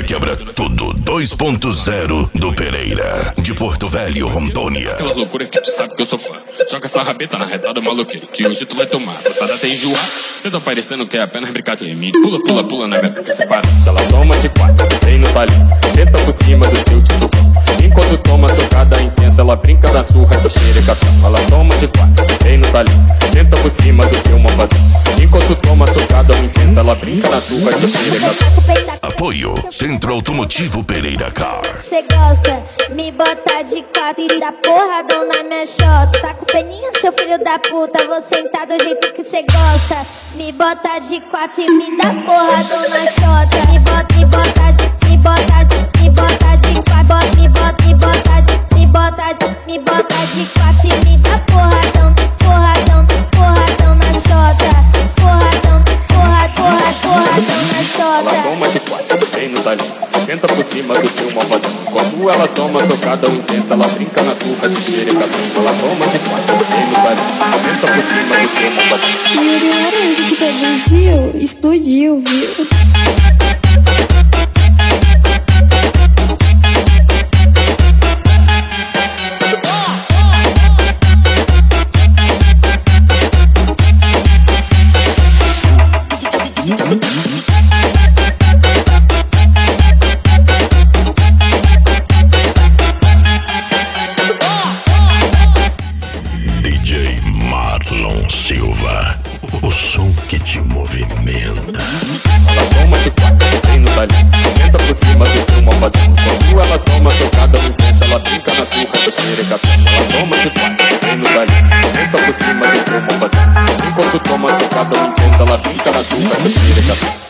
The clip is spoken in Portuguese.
quebra tudo 2.0 do Pereira. De Porto Velho, Rondônia. Aquela loucura que tu sabe que eu sou fã. Joga essa rabeta na retada maloqueiro, que hoje tu vai tomar. Botada até enjoar. Cê tá parecendo que é apenas brincadeira. Pula, pula, pula na minha pica separada. Ela toma de quatro, vem no talinho. Senta por cima do teu titucão. Enquanto toma socada intensa, ela brinca da surra de xerecação. Ela toma de quatro, vem no talinho. Senta por cima do teu malvadão. Enquanto toma socada intensa, ela brinca da surra de xerecação. Apoio Centro Automotivo Pereira Car. Cê gosta, me bota de quatro e dá porradão na minha chota. Tá com peninha, seu filho da puta, vou sentar do jeito que cê gosta. Me bota de quatro e me dá porradão na chota. Me bota de quatro, me bota de quatro e me dá porradão, porradão, porradão na chota. Porradão, porradão na chota. Ela toma de quatro, vem no talinho. Senta por cima do teu malvadão. Quando ela toma socada intensa, ela brinca na surra de xerecação. Ela toma de quatro, vem no talinho. Senta por cima do teu malvadão. Yuri Laranja que produziu, explodiu, viu? DJ Marlon Silva. O som que te movimenta. Ela toma de quatro, vem no talinho. Senta por cima do teu malvadão. Quando ela toma socada intensa, ela brinca na surra de xerecação. Ela toma de quatro, vem no talinho. Senta por cima do teu malvadão. Enquanto toma socada intensa, ela brinca na surra de xerecação.